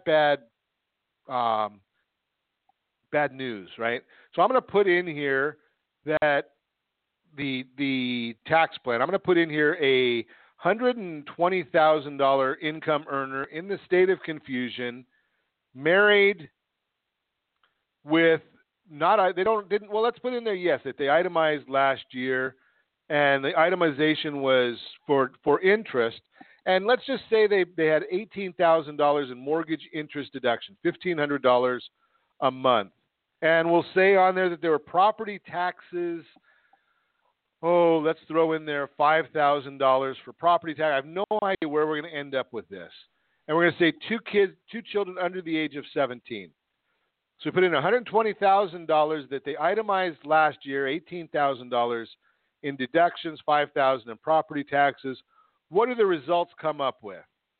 news, right? So I'm going to put in here that the tax plan, I'm going to put in here a $120,000 income earner in the state of confusion, married with let's put in there, yes, that they itemized last year, and the itemization was for interest. And let's just say they had $18,000 in mortgage interest deduction, $1,500 a month. And we'll say on there that there were property taxes. Oh, let's throw in there $5,000 for property tax. I have no idea where we're going to end up with this. And we're going to say two children under the age of 17. So we put in $120,000 that they itemized last year, $18,000 in deductions, $5,000 in property taxes. What do the results come up with?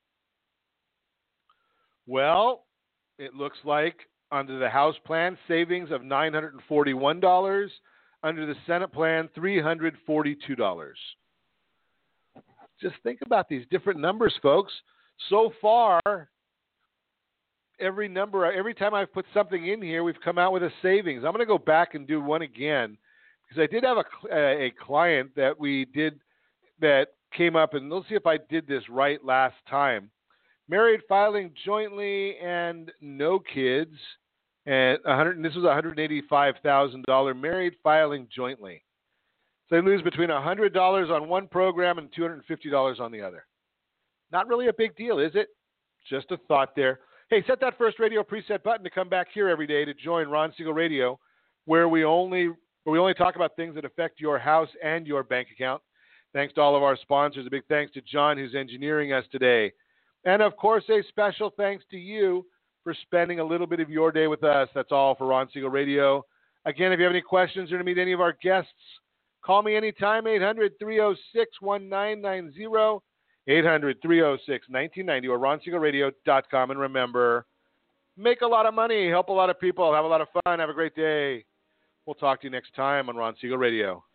Well, it looks like under the house plan, savings of $941, Under the Senate plan, $342. Just think about these different numbers, folks. So far, every time I've put something in here, we've come out with a savings. I'm going to go back and do one again because I did have a client that came up, and let's see if I did this right last time. Married, filing jointly, and no kids. And this was $185,000. Married, filing jointly. So they lose between $100 on one program and $250 on the other. Not really a big deal, is it? Just a thought there. Hey, set that first radio preset button to come back here every day to join Ron Siegel Radio, where we only talk about things that affect your house and your bank account. Thanks to all of our sponsors. A big thanks to John, who's engineering us today. And, of course, a special thanks to you for spending a little bit of your day with us. That's all for Ron Siegel Radio. Again, if you have any questions or to meet any of our guests, call me anytime, 800-306-1990, 800-306-1990, or ronsiegelradio.com. And remember, make a lot of money, help a lot of people, have a lot of fun, have a great day. We'll talk to you next time on Ron Siegel Radio.